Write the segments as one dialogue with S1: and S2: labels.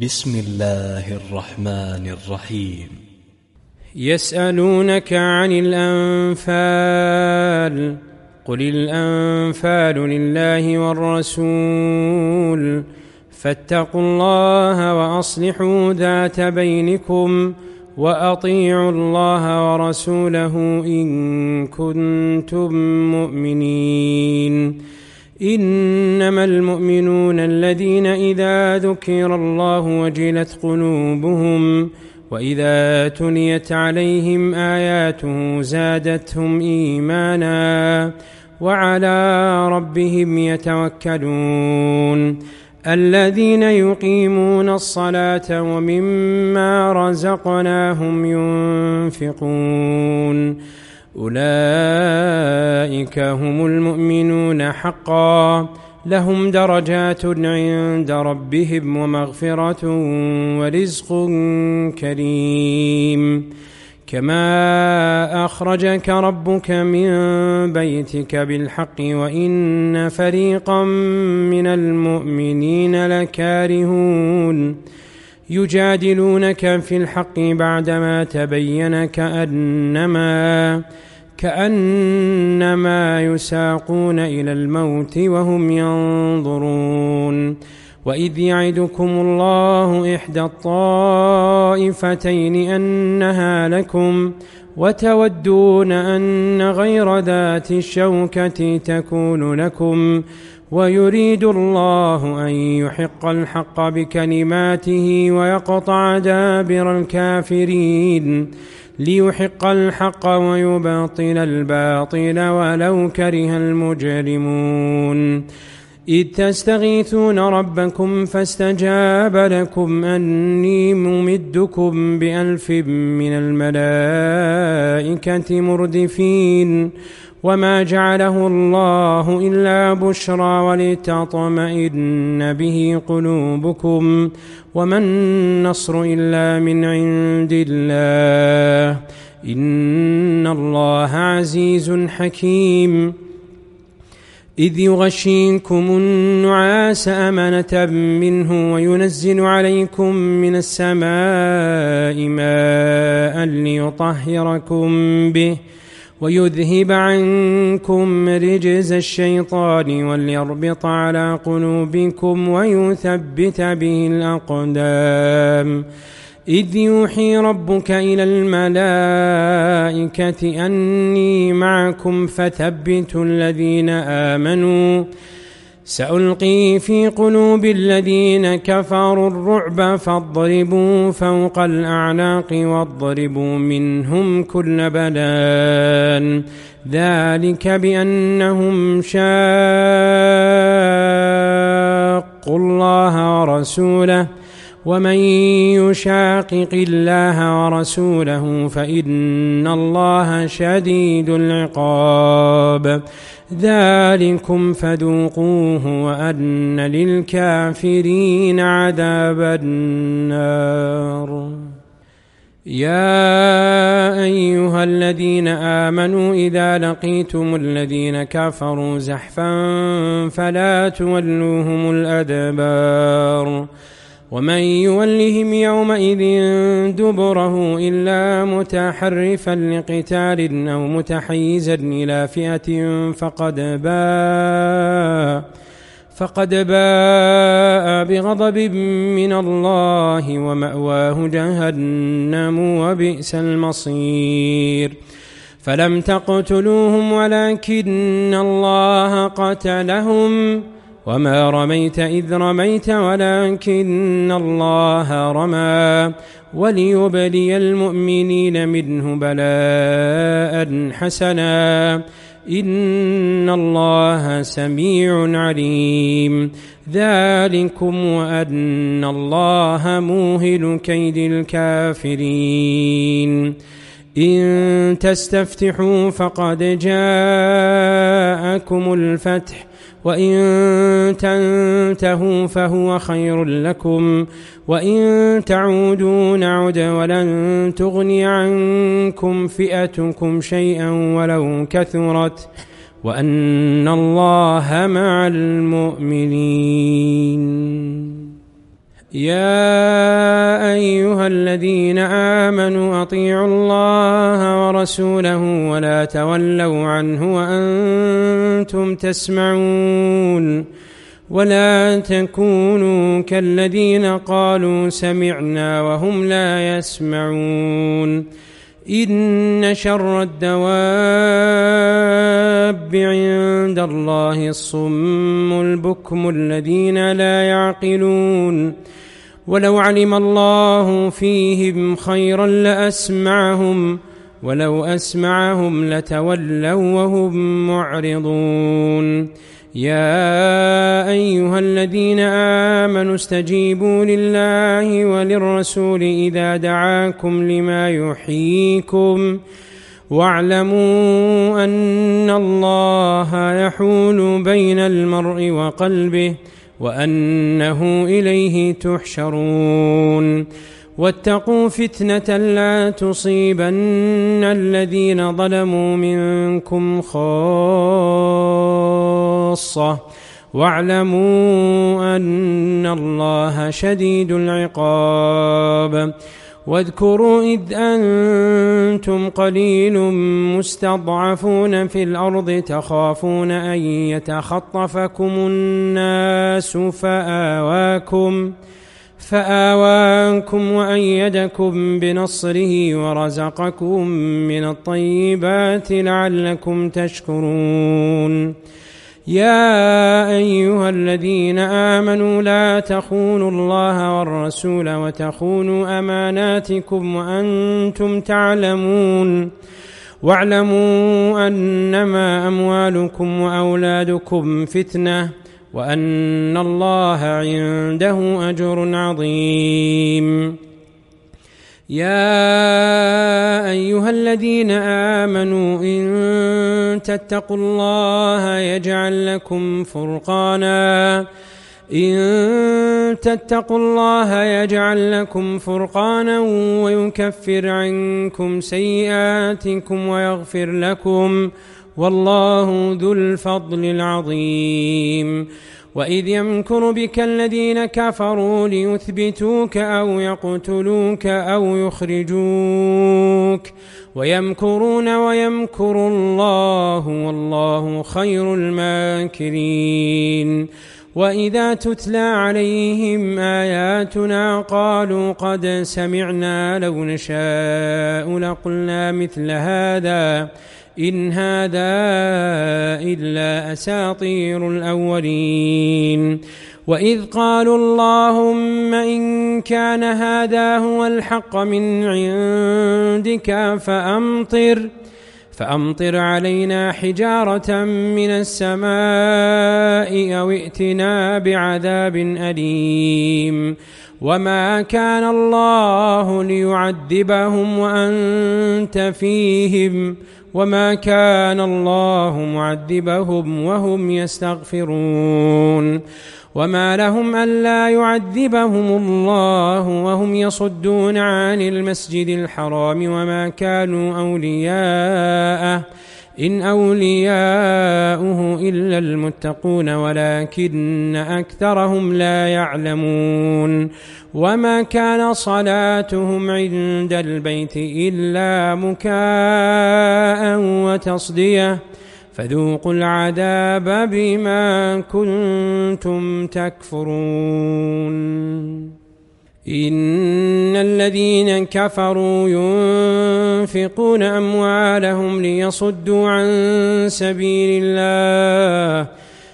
S1: بسم الله الرحمن الرحيم.
S2: يسألونك عن الأنفال قل الأنفال لله والرسول فاتقوا الله وأصلحوا ذات بينكم وأطيعوا الله ورسوله إن كنتم مؤمنين. إنما المؤمنون الذين إذا ذكر الله وجلت قلوبهم وإذا تليت عليهم آياته زادتهم إيمانا وعلى ربهم يتوكلون. الذين يقيمون الصلاة ومما رزقناهم ينفقون أولئك هم المؤمنون حقا لهم درجات عند ربهم ومغفرة ورزق كريم. كما أخرجك ربك من بيتك بالحق وإن فريقا من المؤمنين لكارهون يجادلونك في الحق بعدما تبين كأنما يساقون إلى الموت وهم ينظرون. وإذ يعدكم الله إحدى الطائفتين أنها لكم وتودون أن غير ذات الشوكة تكون لكم ويريد الله أن يحق الحق بكلماته ويقطع دابر الكافرين ليحق الحق ويبطل الباطل ولو كره المجرمون. إذ تستغيثون ربكم فاستجاب لكم أني ممدكم ب1000 من الملائكة مردفين وما جعله الله إلا بشرى ولتطمئن به قلوبكم وما النصر إلا من عند الله إن الله عزيز حكيم. إذ يغشيكم النعاس أمنة منه وينزل عليكم من السماء ماء ليطهركم به ويذهب عنكم رجز الشيطان وليربط على قلوبكم ويثبت به الأقدام. إذ يوحي ربك إلى الملائكة أني معكم فثبتوا الذين آمنوا سألقي في قلوب الذين كفروا الرعب فاضربوا فوق الأعناق واضربوا منهم كل بنان ذلك بأنهم شاقوا الله ورسوله ومن يشاقق الله ورسوله فإن الله شديد العقاب. ذلكم فذوقوه وأن للكافرين عذاب النار. يا أيها الذين آمنوا إذا لقيتم الذين كفروا زحفا فلا تولوهم الأدبار ومن يولهم يومئذ دبره إلا متحرفا لقتال أو متحيزا إلى فئة فقد باء بغضب من الله ومأواه جهنم وبئس المصير. فلم تقتلوهم ولكن الله قتلهم وما رميت إذ رميت ولكن الله رمى وليبلي المؤمنين منه بلاء حسنا إن الله سميع عليم. ذلكم وأن الله موهن كيد الكافرين. إن تستفتحوا فقد جاءكم الفتح وإن تنتهوا فهو خير لكم وإن تعودوا نعد ولن تغني عنكم فئتكم شيئا ولو كثرت وأن الله مع المؤمنين. يا أيها الذين آمنوا أطيعوا الله ورسوله ولا تولوا عنه وأنتم تسمعون ولا تكونوا كالذين قالوا سمعنا وهم لا يسمعون إن شر الدواب عند الله الصم البكم الذين لا يعقلون ولو علم الله فيهم خيرا لأسمعهم ولو أسمعهم لتولوا وهم معرضون يا أيها الذين آمنوا استجيبوا لله وللرسول إذا دعاكم لما يحييكم واعلموا أن الله يحول بين المرء وقلبه وأنه إليه تحشرون واتقوا فتنة لا تصيبن الذين ظلموا منكم خاصة واعلموا أن الله شديد العقاب واذكروا إذ أنتم قليل مستضعفون في الأرض تخافون أن يتخطفكم الناس فآواكم وأيدكم بنصره ورزقكم من الطيبات لعلكم تشكرون يا أيها الذين آمنوا لا تخونوا الله والرسول وتخونوا أماناتكم وأنتم تعلمون واعلموا أنما أموالكم وأولادكم فتنة وأن الله عنده أجر عظيم يا أيها الذين آمنوا إن تتقوا الله يجعل لكم فرقانا ويكفر عنكم سيئاتكم ويغفر لكم والله ذو الفضل العظيم وإذ يمكر بك الذين كفروا ليثبتوك أو يقتلوك أو يخرجوك ويمكرون ويمكر الله والله خير الماكرين وإذا تتلى عليهم آياتنا قالوا قد سمعنا لو نشاء لقلنا مثل هذا إن هذا إلا أساطير الأولين وإذ قالوا اللهم إن كان هذا هو الحق من عندك فأمطر علينا حجارة من السماء أو ائتنا بعذاب أليم وما كان الله ليعذبهم وأنت فيهم وما كان الله معذبهم وهم يستغفرون وما لهم ألا يعذبهم الله وهم يصدون عن المسجد الحرام وما كانوا أولياءه إن أولياؤه إلا المتقون ولكن أكثرهم لا يعلمون وما كان صلاتهم عند البيت إلا مكاء وتصدية فذوقوا العذاب بما كنتم تكفرون إن الذين كفروا ينفقون أموالهم ليصدوا عن سبيل الله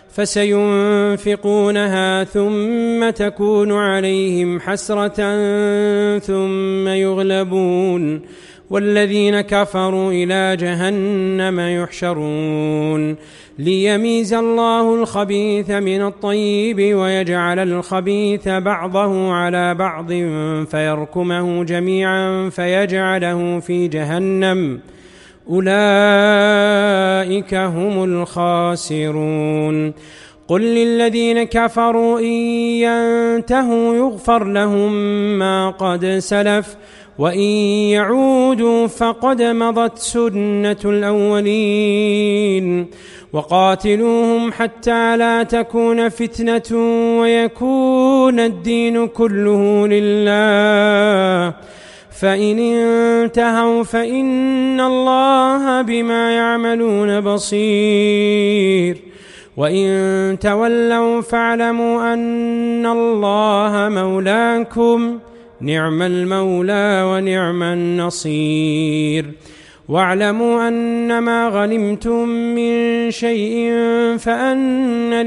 S2: فسينفقونها ثم تكون عليهم حسرة ثم يغلبون والذين كفروا إلى جهنم يحشرون ليميز الله الخبيث من الطيب ويجعل الخبيث بعضه على بعض فيركمه جميعا فيجعله في جهنم أولئك هم الخاسرون قل للذين كفروا إن ينتهوا يغفر لهم ما قد سلف وإن يعودوا فقد مضت سنة الأولين وقاتلوهم حتى لا تكون فتنة ويكون الدين كله لله فإن انتهوا فإن الله بما يعملون بصير وإن تولوا فاعلموا أن الله مولاكم نعم المولى ونعم النصير واعلموا أن ما غنمتم من شيء فأن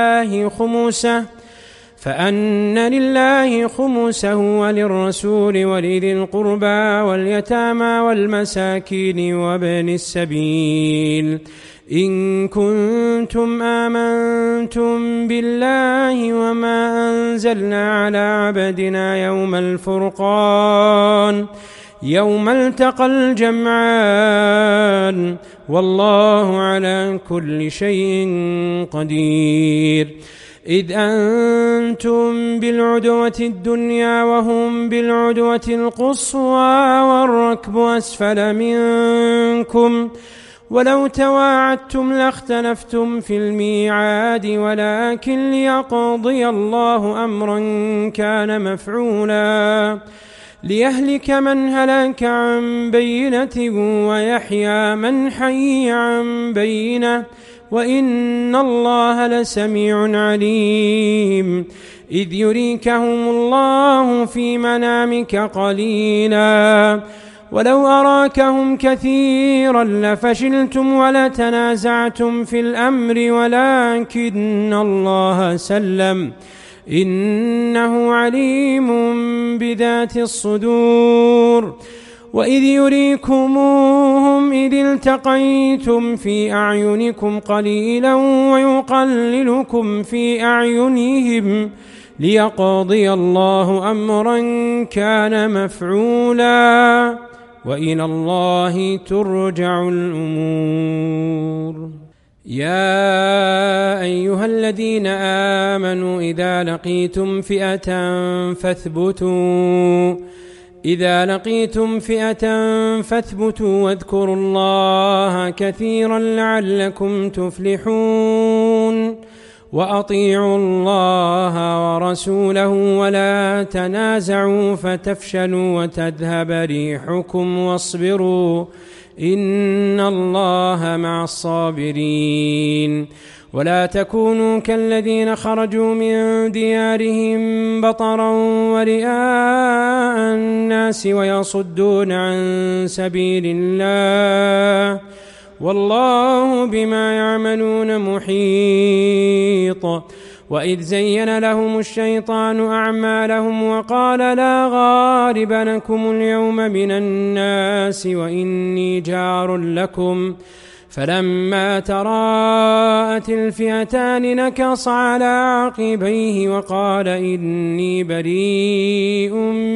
S2: لله خمسه وللرسول ولذي القربى واليتامى والمساكين وابن السبيل إن كنتم آمنتم بالله وما أنزلنا على عبدنا يوم الفرقان يوم التقى الجمعان والله على كل شيء قدير إذ أنتم بالعدوة الدنيا وهم بالعدوة القصوى والركب أسفل منكم ولو تواعدتم لاختلفتم في الميعاد ولكن ليقضي الله أمرا كان مفعولا ليهلك من هلك عن بينة ويحيى من حي عن بينة وإن الله لسميع عليم إذ يريكهم الله في منامك قليلا ولو أراكهم كثيرا لفشلتم ولتنازعتم في الأمر ولكن الله سلم إنه عليم بذات الصدور وإذ يريكموهم إذ التقيتم في أعينكم قليلا ويقللكم في أعينهم ليقضي الله أمرا كان مفعولا وإلى الله ترجع الأمور يا أيها الذين آمنوا إذا لقيتم فئة فاثبتوا واذكروا الله كثيرا لعلكم تفلحون وأطيعوا الله ورسوله ولا تنازعوا فتفشلوا وتذهب ريحكم واصبروا إن الله مع الصابرين ولا تكونوا كالذين خرجوا من ديارهم بطرا ورئاء الناس ويصدون عن سبيل الله والله بما يعملون محيط وإذ زين لهم الشيطان أعمالهم وقال لا غالب لكم اليوم من الناس وإني جار لكم فلما تراءت الفئتان نكص على عقبيه وقال إني بريء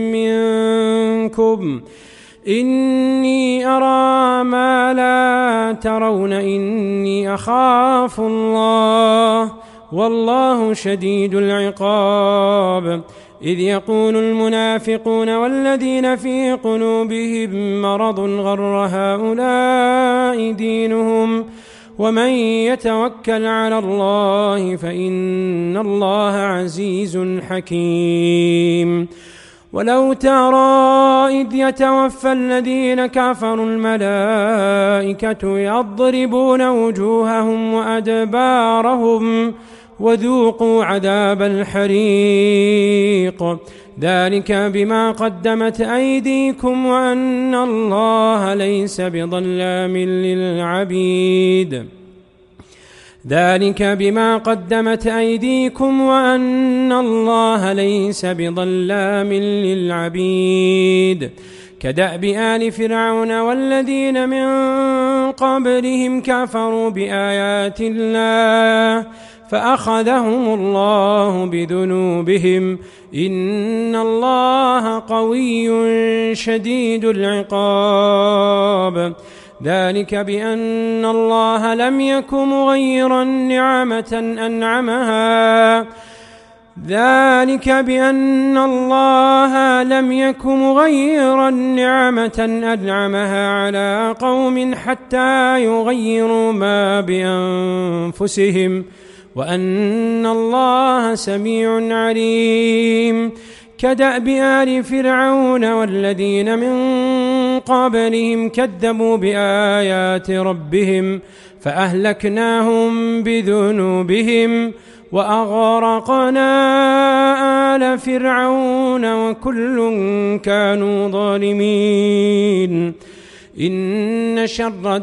S2: منكم إني أرى ما لا ترون إني أخاف الله والله شديد العقاب إذ يقول المنافقون والذين في قلوبهم مرض غر هؤلاء دينهم ومن يتوكل على الله فإن الله عزيز حكيم ولو ترى إذ يتوفى الذين كفروا الملائكة يضربون وجوههم وأدبارهم وذوقوا عذاب الحريق ذلك بما قدمت أيديكم وأن الله ليس بظلام للعبيد ذلك بما قدمت أيديكم وأن الله ليس بظلام للعبيد كدأب آل فرعون والذين من قبلهم كفروا بآيات الله فأخذهم الله بذنوبهم إن الله قوي شديد العقاب ذلك بأن الله لم يك مغيرا نعمة أنعمها على قوم حتى يغيروا ما بأنفسهم وأن الله سميع عليم. كدأب آل فرعون والذين من قبلهم كذبوا بآيات ربهم فأهلكناهم بذنوبهم وأغرقنا آل فرعون وكل كانوا ظالمين. إن شر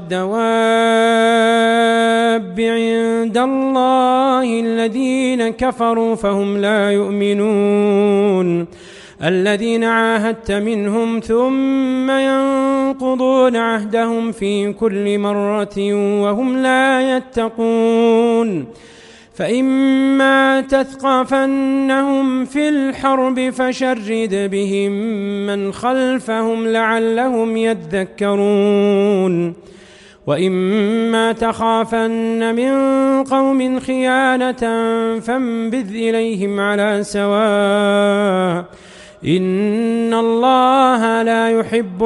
S2: الدواب عند الله الذين كفروا فهم لا يؤمنون الذين عاهدت منهم ثم ينقضون عهدهم في كل مرة وهم لا يتقون. فإما تثقفنهم في الحرب فشرد بهم من خلفهم لعلهم يذكرون. وإما تخافن من قوم خيانة فانبذ إليهم على سواء إن الله لا يحب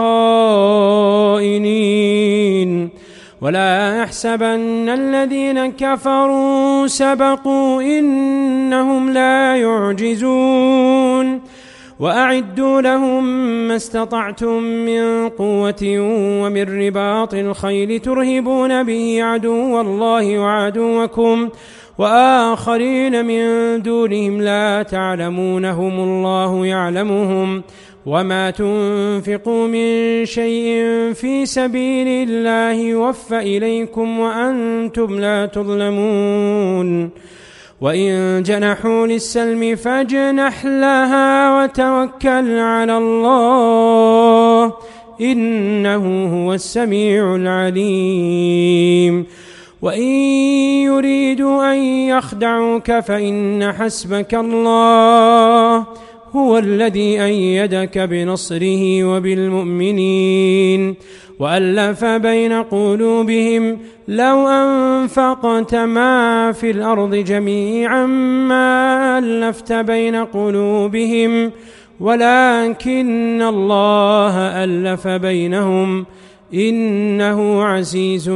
S2: الخائنين. ولا يحسبن الذين كفروا سبقوا إنهم لا يعجزون. وأعدوا لهم ما استطعتم من قوة ومن رباط الخيل ترهبون به عدو الله وعدوكم وآخرين من دونهم لا تعلمونهم الله يعلمهم. وما تنفقوا من شيء في سبيل الله يوفى إليكم وأنتم لا تظلمون. وإن جنحوا للسلم فاجنح لها وتوكل على الله إنه هو السميع العليم. وإن يريدوا أن يخدعوك فإن حسبك الله هو الذي أيدك بنصره وبالمؤمنين وألف بين قلوبهم لو أنفقت ما في الأرض جميعا ما ألفت بين قلوبهم ولكن الله ألف بينهم إنه عزيز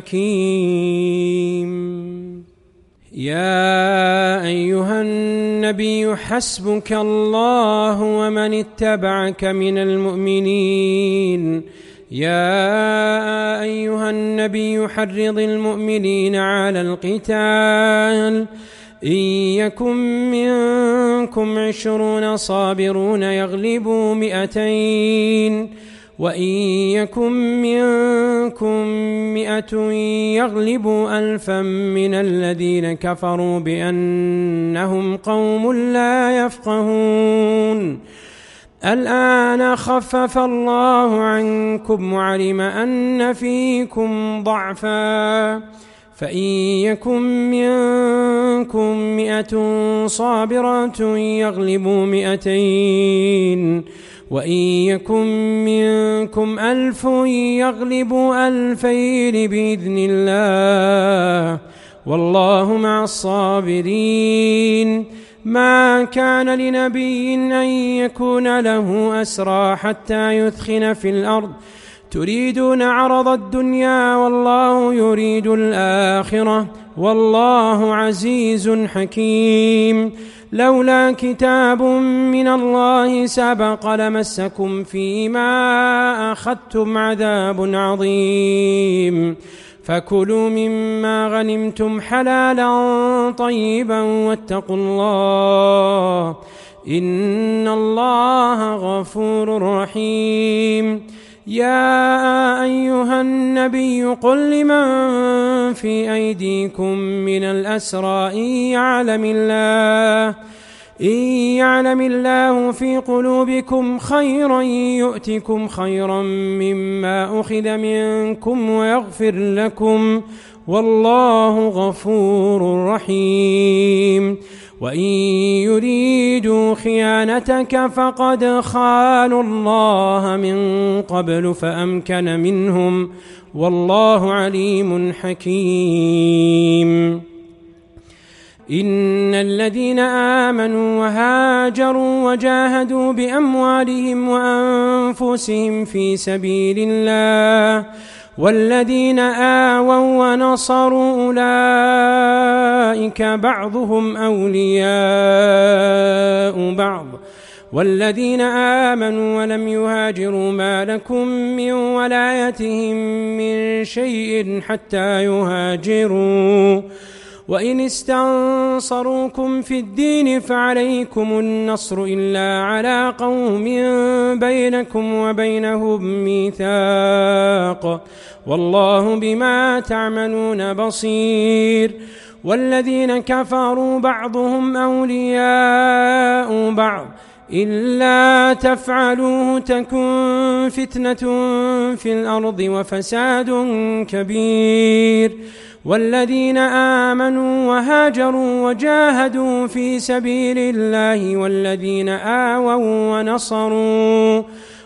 S2: حكيم. يا أيها النبي حسبك الله ومن اتبعك من المؤمنين. يا أيها النبي حرض المؤمنين على القتال إن يكن منكم 20 صابرون يغلبوا 200 وإن يكن منكم 100 يغلبوا 1000 من الذين كفروا بأنهم قوم لا يفقهون. الآن خفف الله عنكم وعلم أن فيكم ضعفا فإن يكن منكم 100 صابرة يغلبوا 200 وإن يكن منكم 1000 يغلبوا 2000 بإذن الله والله مع الصابرين. ما كان لنبي أن يكون له أسرى حتى يثخن في الأرض تريدون عرض الدنيا والله يريد الآخرة والله عزيز حكيم. لولا كتاب من الله سبق لمسكم فيما أخذتم عذاب عظيم. فكلوا مما غنمتم حلالا طيبا واتقوا الله إن الله غفور رحيم. يا أيها النبي قل لمن في أيديكم من الأسرى إن يعلم الله في قلوبكم خيرا يؤتكم خيرا مما أخذ منكم ويغفر لكم والله غفور رحيم. وإن يريدوا خيانتك فقد خانوا الله من قبل فأمكن منهم والله عليم حكيم. إن الذين آمنوا وهاجروا وجاهدوا بأموالهم وأنفسهم في سبيل الله والذين آووا ونصروا أولئك بعضهم أولياء بعض والذين آمنوا ولم يهاجروا ما لكم من ولايتهم من شيء حتى يهاجروا وإن استنصروكم في الدين فعليكم النصر إلا على قوم بينكم وبينهم ميثاق والله بما تعملون بصير. والذين كفروا بعضهم أولياء بعض إلا تفعلوه تكن فتنة في الأرض وفساد كبير. والذين آمنوا وهاجروا وجاهدوا في سبيل الله والذين آووا ونصروا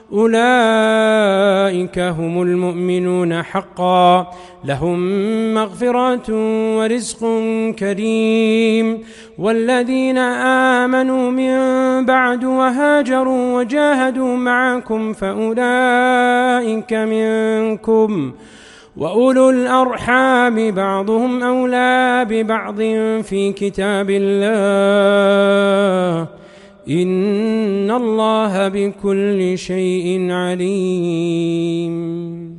S2: أولئك هم المؤمنون حقا لهم مغفرة ورزق كريم. والذين آمنوا من بعد وهاجروا وجاهدوا معكم فأولئك منكم وأولو الأرحام بعضهم أولى ببعض في كتاب الله إن الله بكل شيء عليم.